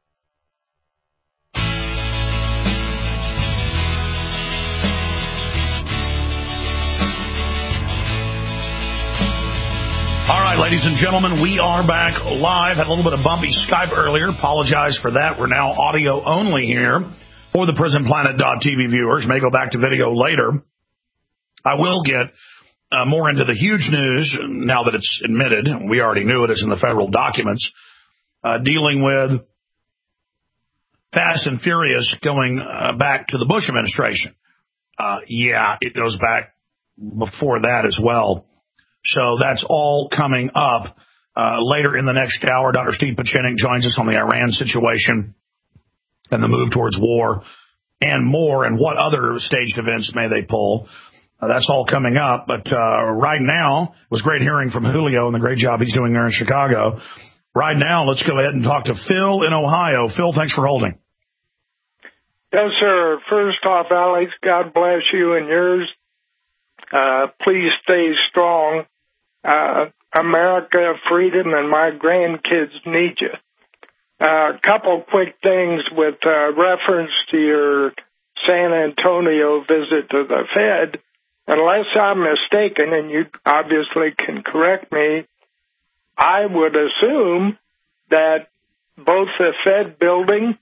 All right, ladies and gentlemen, we are back live. Had a little bit of bumpy Skype earlier. Apologize for that. We're now audio only here for the prison planet dot t v viewers. May go back to video later. I will get uh, more into the huge news now that it's admitted. We already knew it is in the federal documents, uh, dealing with Fast and Furious going uh, back to the Bush administration. Uh, yeah, it goes back before that as well. So that's all coming up. Uh, later in the next hour, Doctor Steve Pachinik joins us on the Iran situation and the move towards war and more, and what other staged events may they pull. Uh, that's all coming up. But uh, right now, it was great hearing from Julio and the great job he's doing there in Chicago. Right now, let's go ahead and talk to Phil in Ohio. Phil, thanks for holding. Yes, sir. First off, Alex, God bless you and yours. Uh, please stay strong. Uh, America, freedom, and my grandkids need you. A uh, couple quick things with uh, reference to your San Antonio visit to the Fed. Unless I'm mistaken, and you obviously can correct me, I would assume that both the Fed building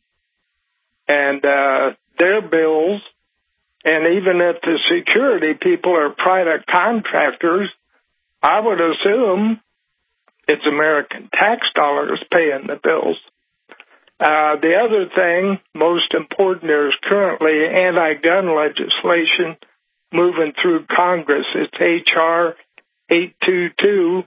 and uh, their bills, and even if the security people are private contractors, I would assume it's American tax dollars paying the bills. Uh, the other thing, most important, there's currently anti-gun legislation moving through Congress. It's H R eight twenty-two.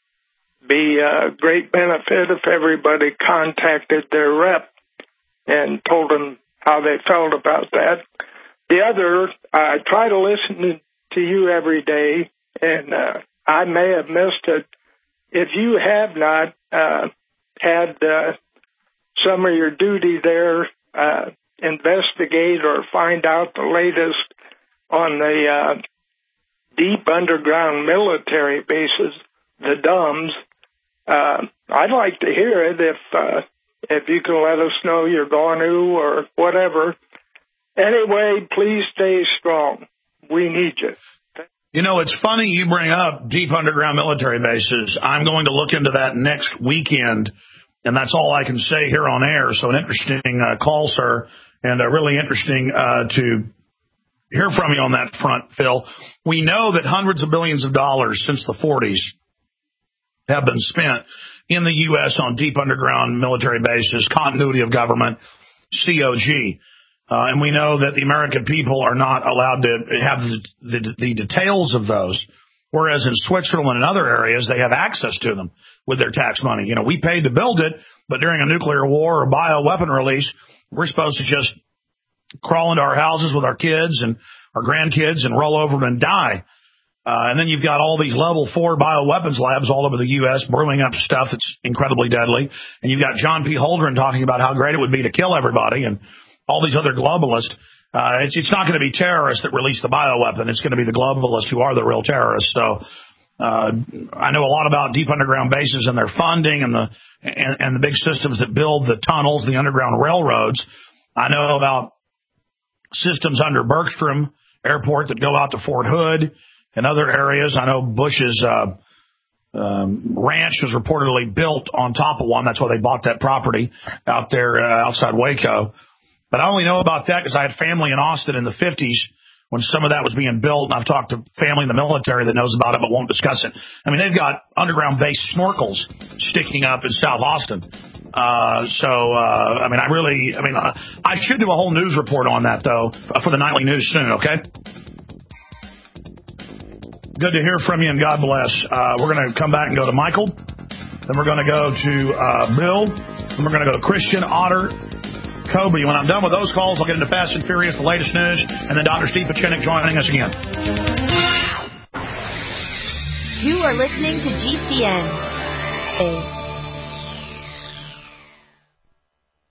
Be a great benefit if everybody contacted their rep and told them how they felt about that. The other, I try to listen to you every day, and uh, I may have missed it. If you have not uh, had uh, some of your duty there, uh, investigate or find out the latest on the uh, deep underground military bases, the D U Ms, uh, I'd like to hear it if uh, if you can let us know you're going to or whatever. Anyway, please stay strong. We need you. You know, it's funny you bring up deep underground military bases. I'm going to look into that next weekend, and that's all I can say here on air. So an interesting uh, call, sir, and uh, really interesting uh, to hear from you on that front, Phil. We know that hundreds of billions of dollars since the forties have been spent in the U S on deep underground military bases, continuity of government, C O G. Uh, and we know that the American people are not allowed to have the, the, the details of those, whereas in Switzerland and other areas, they have access to them with their tax money. You know, we paid to build it, but during a nuclear war or bioweapon release, we're supposed to just crawl into our houses with our kids and our grandkids and roll over them and die. Uh, and then you've got all these level four bioweapons labs all over the U S brewing up stuff that's incredibly deadly. And you've got John P. Holdren talking about how great it would be to kill everybody and all these other globalists. Uh, it's, it's not going to be terrorists that release the bioweapon. It's going to be the globalists who are the real terrorists. So, uh, I know a lot about deep underground bases and their funding and the, and, and the big systems that build the tunnels, the underground railroads. I know about systems under Bergstrom Airport that go out to Fort Hood and other areas. I know Bush's, uh, um, ranch was reportedly built on top of one. That's why they bought that property out there, uh, outside Waco. But I only know about that because I had family in Austin in the fifties when some of that was being built, and I've talked to family in the military that knows about it but won't discuss it. I mean, they've got underground-based snorkels sticking up in South Austin. Uh, so, uh, I mean, I really, I mean, uh, I should do a whole news report on that, though, for the nightly news soon, okay? Good to hear from you, and God bless. Uh, we're going to come back and go to Michael. Then we're going to go to uh, Bill. Then we're going to go to Christian, Otter, Kobe. When I'm done with those calls, I'll get into Fast and Furious, the latest news, and then Doctor Steve Pachinik joining us again. You are listening to G C N.